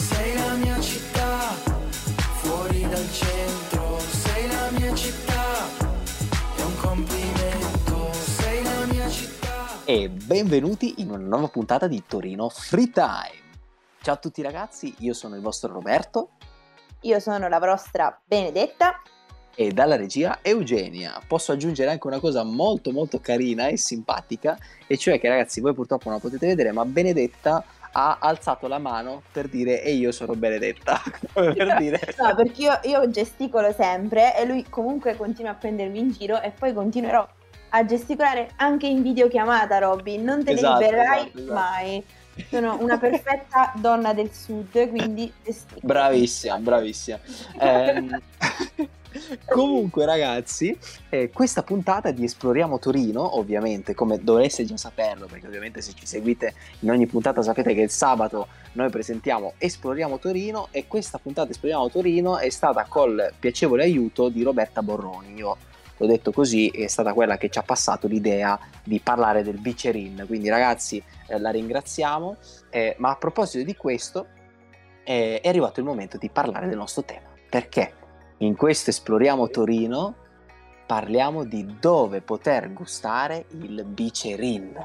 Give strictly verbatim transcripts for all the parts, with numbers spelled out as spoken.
sei la mia città, fuori dal centro, sei la mia città, è un complimento, sei la mia città. E benvenuti in una nuova puntata di Torino Free Time. Ciao a tutti ragazzi, io sono il vostro Roberto. Io sono la vostra Benedetta. E dalla regia Eugenia. Posso aggiungere anche una cosa molto molto carina e simpatica, e cioè che ragazzi voi purtroppo non la potete vedere, ma Benedetta ha alzato la mano per dire e io sono Benedetta. per dire... No, perché io, io gesticolo sempre e lui comunque continua a prendermi in giro e poi continuerò a gesticolare anche in videochiamata, Robby, non te esatto, ne libererai esatto, esatto. mai. Sono una perfetta donna del sud, quindi gesticolo. Bravissima, bravissima. ehm... Comunque ragazzi, eh, questa puntata di Esploriamo Torino, ovviamente come dovreste già saperlo, perché ovviamente se ci seguite in ogni puntata sapete che il sabato noi presentiamo Esploriamo Torino, e questa puntata Esploriamo Torino è stata col piacevole aiuto di Roberta Borroni. Io l'ho detto così, è stata quella che ci ha passato l'idea di parlare del Bicerin, quindi ragazzi eh, la ringraziamo, eh, ma a proposito di questo eh, è arrivato il momento di parlare del nostro tema, perché in questo Esploriamo Torino parliamo di dove poter gustare il Bicerin.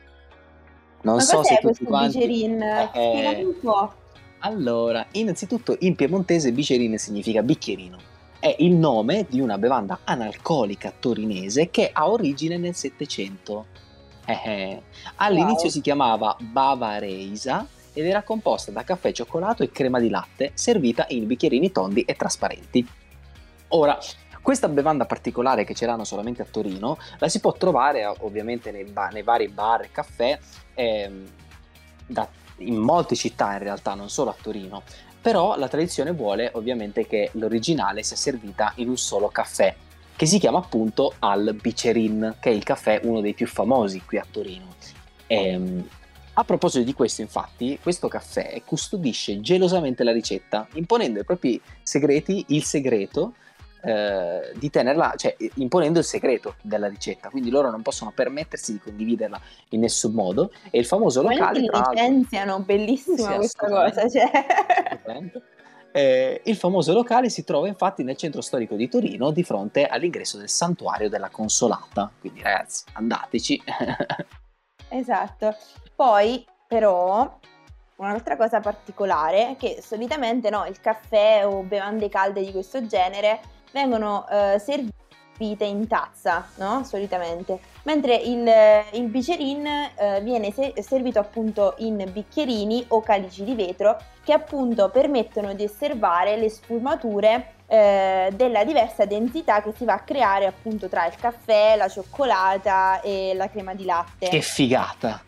Non Ma so cos'è se tutti questo quanti... Bicerin? Eh, Spiegami un po'. Allora, innanzitutto in piemontese Bicerin significa bicchierino. È il nome di una bevanda analcolica torinese che ha origine nel Settecento. Eh, eh. All'inizio Wow. si chiamava Bavareisa ed era composta da caffè, cioccolato e crema di latte, servita in bicchierini tondi e trasparenti. Ora, questa bevanda particolare che ce l'hanno solamente a Torino la si può trovare ovviamente nei, ba- nei vari bar e caffè ehm, da, in molte città in realtà, non solo a Torino, però la tradizione vuole ovviamente che l'originale sia servita in un solo caffè, che si chiama appunto al Bicerin, che è il caffè uno dei più famosi qui a Torino. Ehm, a proposito di questo, infatti, questo caffè custodisce gelosamente la ricetta, imponendo ai propri segreti il segreto eh, di tenerla, cioè imponendo il segreto della ricetta, quindi loro non possono permettersi di condividerla in nessun modo. E il famoso locale, Li tra l'altro, licenziano, bellissima sì, questa assolutamente, cosa, cioè. assolutamente. Eh, il famoso locale si trova infatti nel centro storico di Torino, di fronte all'ingresso del Santuario della Consolata, quindi ragazzi andateci. Esatto. Poi però un'altra cosa particolare è che solitamente no, il caffè o bevande calde di questo genere vengono eh, servite in tazza, no? Solitamente, mentre il, il Bicerin eh, viene se- servito appunto in bicchierini o calici di vetro che appunto permettono di osservare le sfumature eh, della diversa densità che si va a creare appunto tra il caffè, la cioccolata e la crema di latte. Che figata!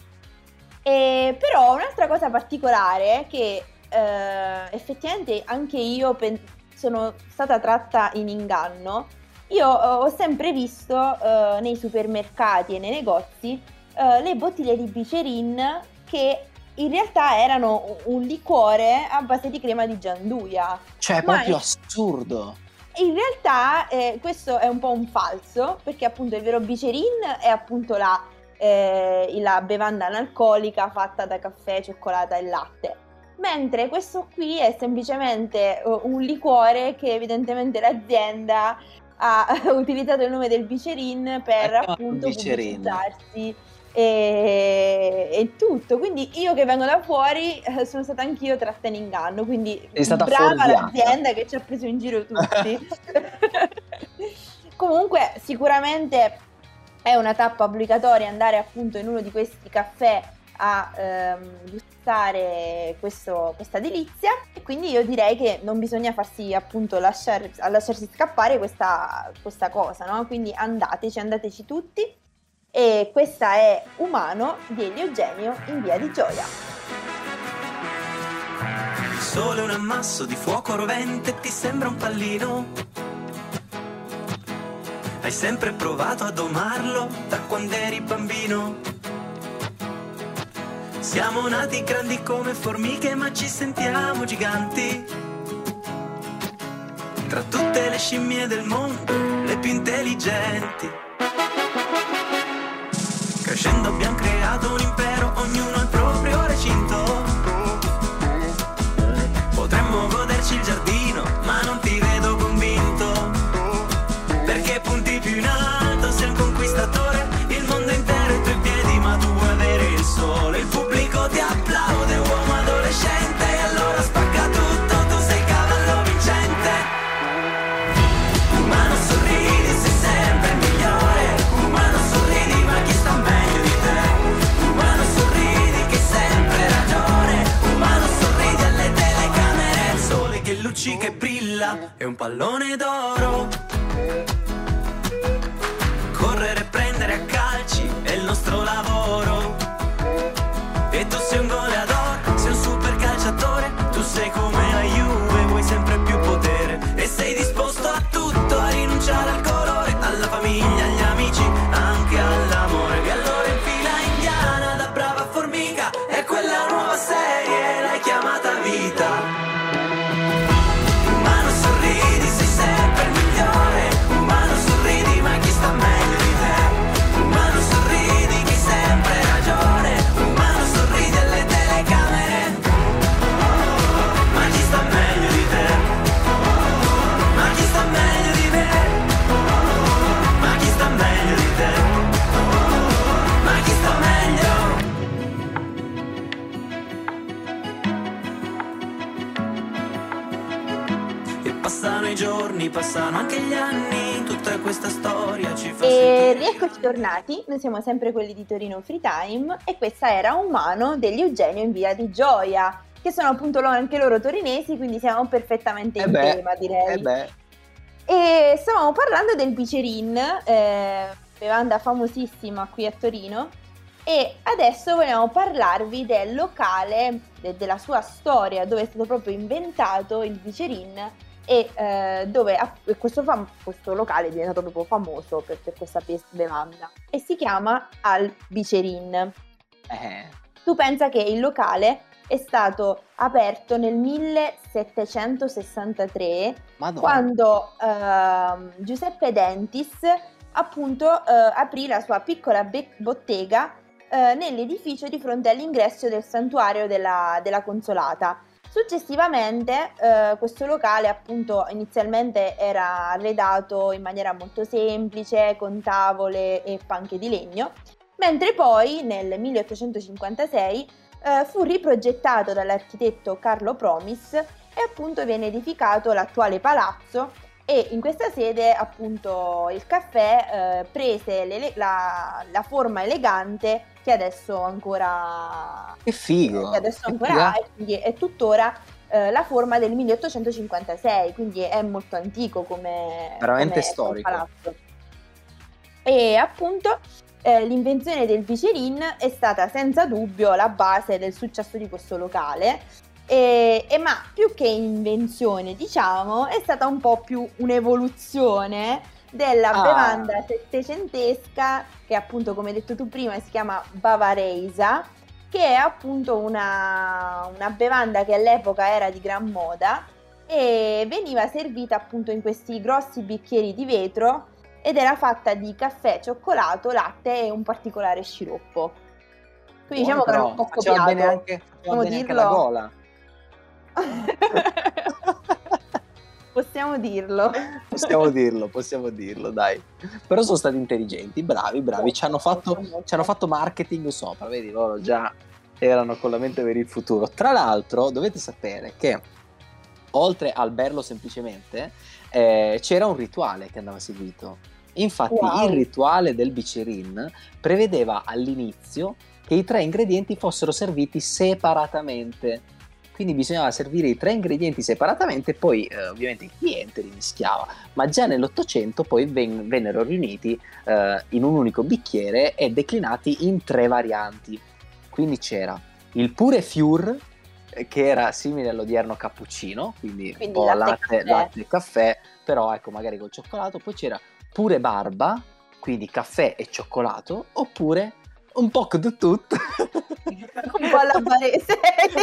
E però un'altra cosa particolare è che eh, effettivamente anche io pen- sono stata tratta in inganno. Io eh, ho sempre visto eh, nei supermercati e nei negozi eh, le bottiglie di Bicerin che in realtà erano un liquore a base di crema di gianduia. Cioè è Ma proprio in- assurdo! In realtà eh, questo è un po' un falso, perché appunto il vero Bicerin è appunto la, eh, la bevanda analcolica fatta da caffè, cioccolata e latte, mentre questo qui è semplicemente uh, un liquore che evidentemente l'azienda ha utilizzato il nome del Bicerin per chiamato appunto Bicerin. pubblicizzarsi e, e tutto. Quindi io che vengo da fuori eh, sono stata anch'io tratta in inganno, quindi È stata brava fuorviata. l'azienda che ci ha preso in giro tutti. Comunque sicuramente è una tappa obbligatoria andare appunto in uno di questi caffè a ehm, gustare questo, questa delizia, e quindi io direi che non bisogna farsi appunto lasciar, lasciarsi scappare questa, questa cosa, no? Quindi andateci, andateci tutti. E questa è Umano di Elio Eugenio in Via di Gioia. Il sole è un ammasso di fuoco rovente, ti sembra un pallino. Hai sempre provato a domarlo da quando eri bambino. Siamo nati grandi come formiche ma ci sentiamo giganti. Tra tutte le scimmie del mondo, le più intelligenti. Crescendo abbiamo creato un impero, ognuno al proprio recinto. luci che brilla, è un pallone d'oro. Correre e prendere a calci è il nostro lavoro. E tu sei un goleador, sei un super calciatore. Tu sei come la Juve, vuoi sempre più potere. E sei disposto a tutto, a rinunciare al colore, alla famiglia, agli amici, anche all'amore. E allora in fila indiana, da brava formica, è quella nuova serie, l'hai chiamata vita. Umano sorridi, sei sempre il migliore. Umano sorridi, ma chi sta meglio di te? Umano sorridi, chi sempre ragione. Umano sorridi alle telecamere, ma chi sta meglio di te? Ma chi sta meglio di te? Ma chi sta meglio di te? Ma chi sta meglio? E passano i giorni, passano anche gli anni, tutta questa storia ci fa E sentire. rieccoci tornati, noi siamo sempre quelli di Torino Free Time e questa era Umano degli Eugenio in via di Gioia, che sono appunto loro, anche loro torinesi, quindi siamo perfettamente Eh in beh, tema, direi. eh beh. E stavamo parlando del Bicerin, eh, bevanda famosissima qui a Torino, e adesso vogliamo parlarvi del locale, de- della sua storia, dove è stato proprio inventato il Bicerin e eh, dove a- questo, fam- questo locale è diventato proprio famoso per, per questa pes- bevanda e si chiama Al Bicerin. Eh, Tu pensa che il locale è stato aperto nel millesettecentosessantatré, Madonna. quando ehm, Giuseppe Dentis appunto eh, aprì la sua piccola be- bottega eh, nell'edificio di fronte all'ingresso del santuario della, della Consolata. Successivamente eh, questo locale appunto inizialmente era arredato in maniera molto semplice, con tavole e panche di legno, mentre poi nel milleottocentocinquantasei eh, fu riprogettato dall'architetto Carlo Promis e appunto viene edificato l'attuale palazzo, e in questa sede appunto il caffè eh, prese le- la, la forma elegante che adesso ancora Che figo. che adesso Che ancora figa. ha, e quindi è tuttora eh, la forma del milleottocentocinquantasei, quindi è molto antico come, Veramente come storico. palazzo. E appunto eh, l'invenzione del Bicerin è stata senza dubbio la base del successo di questo locale, e, e ma più che invenzione, diciamo, è stata un po' più un'evoluzione della Ah. bevanda settecentesca, che appunto, come hai detto tu prima, si chiama Bavareisa, che è appunto una, una bevanda che all'epoca era di gran moda e veniva servita appunto in questi grossi bicchieri di vetro ed era fatta di caffè, cioccolato, latte e un particolare sciroppo. Quindi diciamo Buono, che però hanno un po' faceva copiato. bene anche, faceva Possiamo bene anche dirlo? la gola. Possiamo dirlo. Possiamo dirlo, possiamo dirlo, dai. Però sono stati intelligenti, bravi, bravi. Ci hanno fatto, ci hanno fatto marketing sopra, vedi, loro già erano con la mente per il futuro. Tra l'altro, dovete sapere che oltre al berlo semplicemente, eh, c'era un rituale che andava seguito. Infatti, Wow. il rituale del Bicerin prevedeva all'inizio che i tre ingredienti fossero serviti separatamente. Quindi bisognava servire i tre ingredienti separatamente e poi eh, ovviamente il cliente li mischiava. Ma già nell'Ottocento poi ven- vennero riuniti eh, in un unico bicchiere e declinati in tre varianti. Quindi c'era il pure fiur, eh, che era simile all'odierno cappuccino, quindi, Quindi un po' latte e latte, caffè. latte e caffè, però ecco magari col cioccolato. Poi c'era pure barba, quindi caffè e cioccolato, oppure un po' di tutto. Un po' alla barese.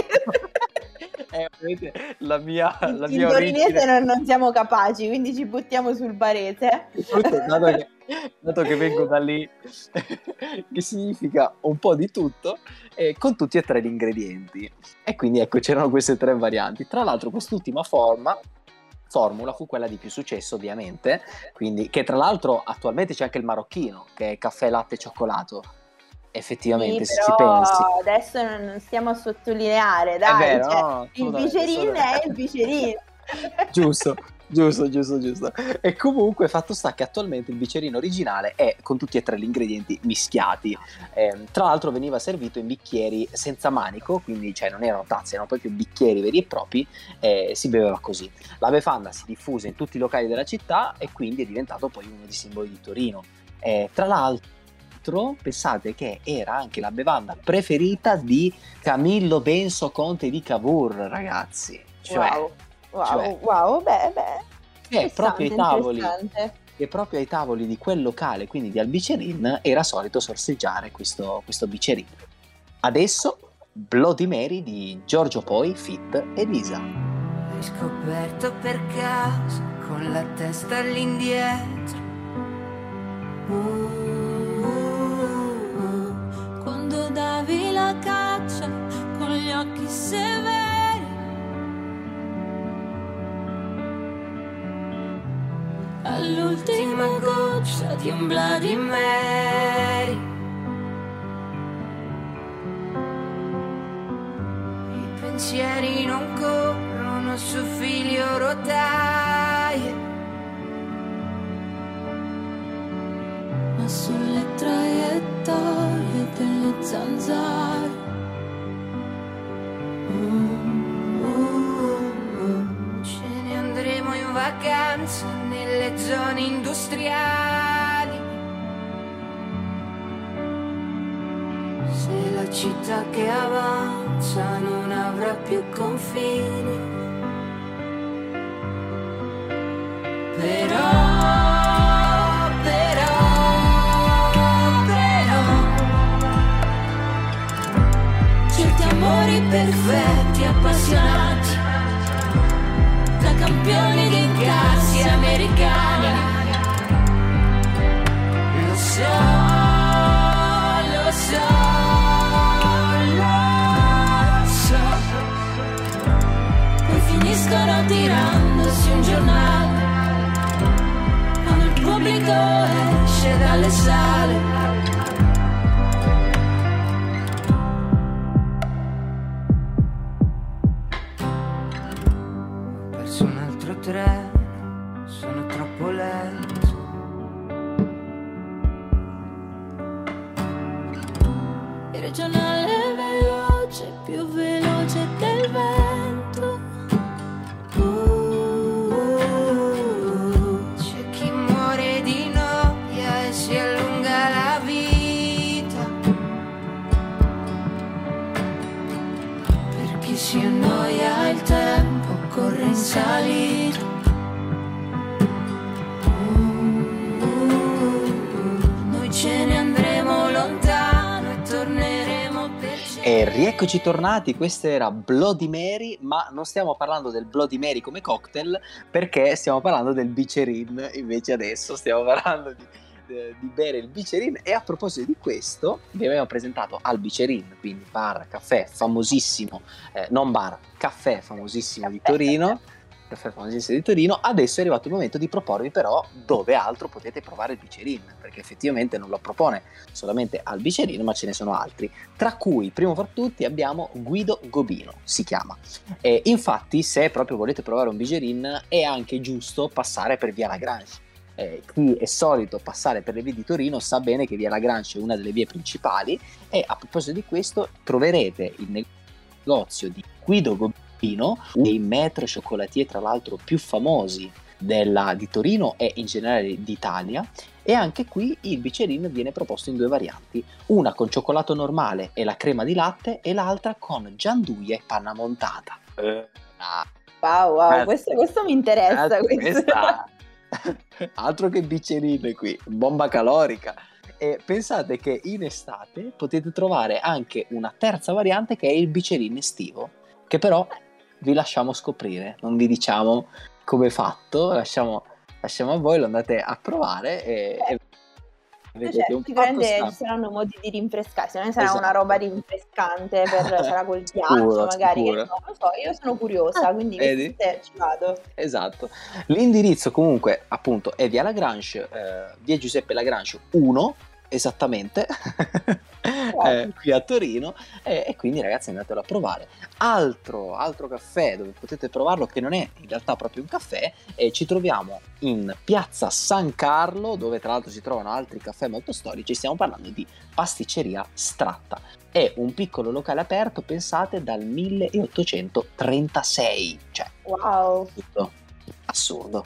È ovviamente la mia, la In mia torinese origine. non, non siamo capaci, quindi ci buttiamo sul barese. Soprattutto dato che, dato che vengo da lì, che significa un po' di tutto, eh, con tutti e tre gli ingredienti. E quindi ecco, c'erano queste tre varianti. Tra l'altro quest'ultima forma formula fu quella di più successo, ovviamente, quindi, che tra l'altro attualmente c'è anche il marocchino, che è caffè, latte e cioccolato. Effettivamente, Sì, se ci però pensi. adesso non non stiamo a sottolineare, È dai, vero, cioè, no, il assolutamente, Bicerin è il assolutamente. Bicerin. Giusto, Giusto, giusto, giusto. E comunque fatto sta che attualmente il bicerino originale è con tutti e tre gli ingredienti mischiati. Eh, tra l'altro veniva servito in bicchieri senza manico, quindi cioè non erano tazze, erano proprio bicchieri veri e propri, e si beveva così. La bevanda si diffuse in tutti i locali della città e quindi è diventato poi uno dei simboli di Torino. Eh, tra l'altro, pensate che era anche la bevanda preferita di Camillo Benso, conte di Cavour, ragazzi. Cioè, wow, wow, cioè, wow, beh, beh. che proprio ai tavoli interessante. che proprio ai tavoli di quel locale, quindi di Albicerin, era solito sorseggiare questo, questo bicerino. Adesso Bloody Mary di Giorgio Poi, Fit e Lisa. Hai scoperto per caso con la testa all'indietro. Uh, uh, uh, quando davi la caccia con gli occhi severi, all'ultima goccia di un Bloody Mary. I pensieri non corrono su fili o rotaie, ma sulle traiettorie delle zanzare. Uh, uh, uh. ce ne andremo in vacanza nelle zone industriali. Se la città che avanza non avrà più confini, però, però, però, Certi amori perfetti, appassionati, da campioni di incassi americani. lo so, lo so, lo so. Poi finiscono tirandosi un giornale quando il pubblico esce dalle sale. Ho perso un altro treno, sono troppo lento. Il regionale veloce, più veloce del vento. Uh, uh, uh. C'è chi muore di noia e si allunga la vita, Per chi si annoia il tempo corre in salita. Uh, uh, uh. noi ce ne andremo lontano e torneremo per E rieccoci tornati, questa era Bloody Mary, ma non stiamo parlando del Bloody Mary come cocktail, perché stiamo parlando del bicerin, invece adesso stiamo parlando di, eh, di bere il bicerin. E a proposito di questo, vi abbiamo presentato Albicerin, quindi bar, caffè famosissimo, eh, non bar, caffè famosissimo di Torino, caffè famosissimo di Torino. Adesso è arrivato il momento di proporvi però dove altro potete provare il bicerin, perché effettivamente non lo propone solamente Albicerin, ma ce ne sono altri, tra cui primo fra tutti abbiamo Guido Gobino, si chiama. E infatti, se proprio volete provare un bicerin, è anche giusto passare per Via Lagrange. Eh, chi è solito passare per le vie di Torino sa bene che Via Lagrange è una delle vie principali, e a proposito di questo troverete il negozio di Guido Gobino, uno dei maître chocolatier tra l'altro più famosi della, di Torino e in generale d'Italia. E anche qui il bicerin viene proposto in due varianti, una con cioccolato normale e la crema di latte, e l'altra con gianduia e panna montata. Eh, ah, Wow, wow, Grazie. questo, questo mi interessa. Grazie, questo. questa- altro che bicerin qui, bomba calorica. E pensate che in estate potete trovare anche una terza variante, che è il bicerin estivo, che però vi lasciamo scoprire, non vi diciamo come è fatto, lasciamo, lasciamo a voi, lo andate a provare e, e vedete Cioè, un po' sicuramente costa- ci saranno modi di rinfrescarsi, non sarà Esatto. una roba rinfrescante, per, sarà col ghiaccio Sicuro, magari, che sicuro. no, non so, io sono curiosa, Ah, quindi vedi? se ci vado. Esatto. L'indirizzo comunque appunto è via Lagrange, eh, via Giuseppe Lagrange uno, esattamente. eh, qui a Torino, eh, e quindi ragazzi andatelo a provare. Altro, altro caffè dove potete provarlo, che non è in realtà proprio un caffè, eh, ci troviamo in piazza San Carlo, dove tra l'altro si trovano altri caffè molto storici. Stiamo parlando di Pasticceria Stratta. È un piccolo locale aperto, pensate, dal milleottocentotrentasei, cioè wow, tutto assurdo.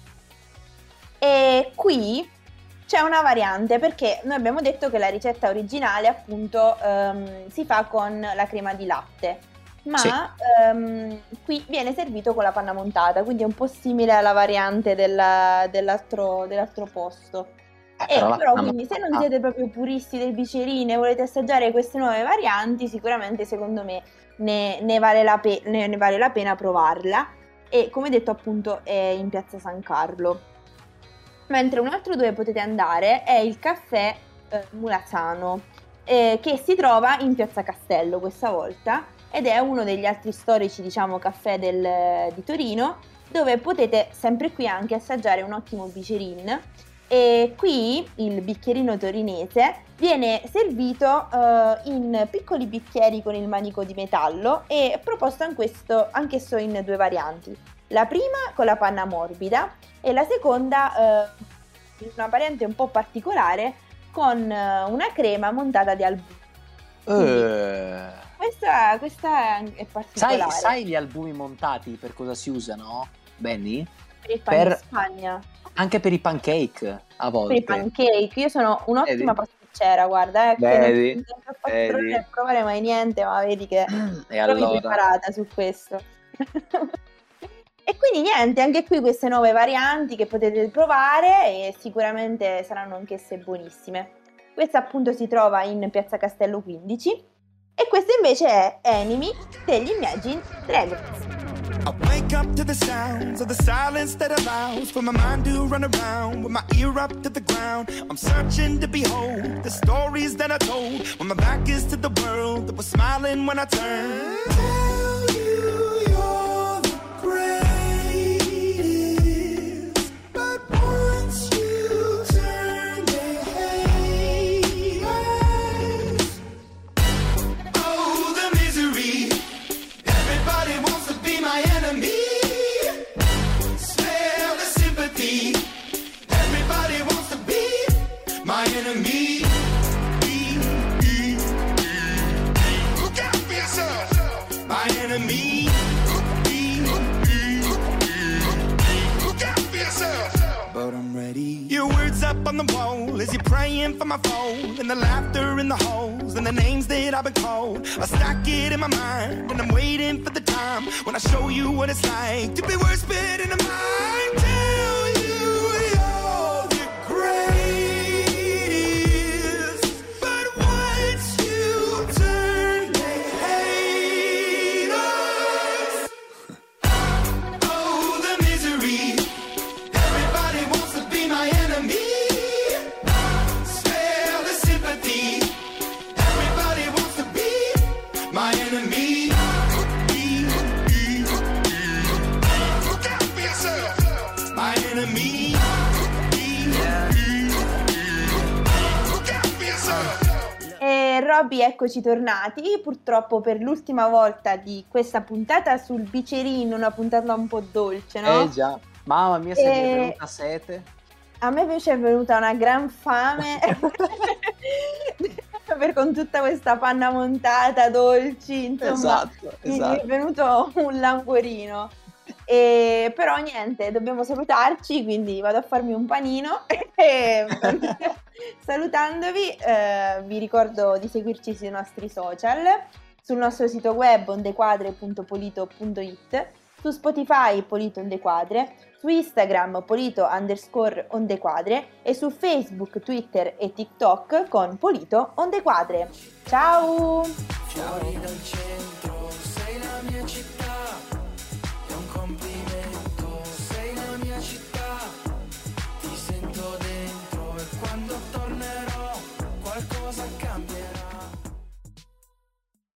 E qui c'è una variante, perché noi abbiamo detto che la ricetta originale appunto um, si fa con la crema di latte, ma sì. um, qui viene servito con la panna montata, quindi è un po' simile alla variante della, dell'altro, dell'altro posto. Eh, però, eh, però quindi se non siete proprio puristi del bicerino e volete assaggiare queste nuove varianti, sicuramente secondo me ne, ne, vale la pe- ne, ne vale la pena provarla, e come detto appunto è in piazza San Carlo. Mentre un altro dove potete andare è il caffè eh, Mulazzano, eh, che si trova in piazza Castello questa volta, ed è uno degli altri storici, diciamo, caffè del, di Torino, dove potete sempre qui anche assaggiare un ottimo bicerin. E qui il bicchierino torinese viene servito eh, in piccoli bicchieri con il manico di metallo e proposto in questo, anch'esso in due varianti. La prima con la panna morbida e la seconda eh, una variante un po' particolare con eh, una crema montata di albumi. Eh. Questa, questa è particolare. Sai, sai gli albumi montati per cosa si usano, Benny? Per il pane per... in Spagna. Anche per i pancake a volte. Per i pancake, io sono un'ottima vedi? pasticcera, guarda, eh, vedi? non ho fatto provare mai niente, ma vedi che e allora? preparata su questo. E quindi niente, anche qui queste nuove varianti che potete provare e sicuramente saranno anch'esse buonissime. Questa appunto si trova in piazza Castello quindici e questa invece è Enemy degli Imagine Dragons. I wake up to the sounds of the silence that allows for my mind to run around with my ear up to the ground. I'm searching to behold the stories that I told when my back is to the world that was smiling when I turned. Tell you you're the greatest, but once you turn they hate us. Oh, the misery. Everybody wants to be my enemy. Smell the sympathy. Everybody wants to be my enemy. Look out for yourself. My enemy. Look out for yourself. But I'm ready. Your words up on the wall as you're praying for my phone, and the laughter in the halls and the names that I've been called. I stack it in my mind and I'm waiting for the time when I show you what it's like to be worse fit in a mind. Tell you you're the greatest, but once you turn they hate us. Oh, the misery. Everybody wants to be my enemy. Spare the sympathy. Everybody wants to be my enemy. Look out for yourself. My enemy. Look out for yourself. E Robby, eccoci tornati, purtroppo per l'ultima volta di questa puntata sul bicerino, una puntata un po' dolce, no? Eh già, mamma mia, se mi è E- venuta sete. A me invece è venuta una gran fame per con tutta questa panna montata, dolci, insomma, Esatto, mi esatto. è venuto un languorino. E, però niente, dobbiamo salutarci, quindi vado a farmi un panino e salutandovi eh, vi ricordo di seguirci sui nostri social, sul nostro sito web ondequadre punto polito punto it, su Spotify Polito Ondequadre, su Instagram Polito underscore Ondequadre e su Facebook, Twitter e TikTok con Polito Ondequadre. Ciao! Fuori dal cielo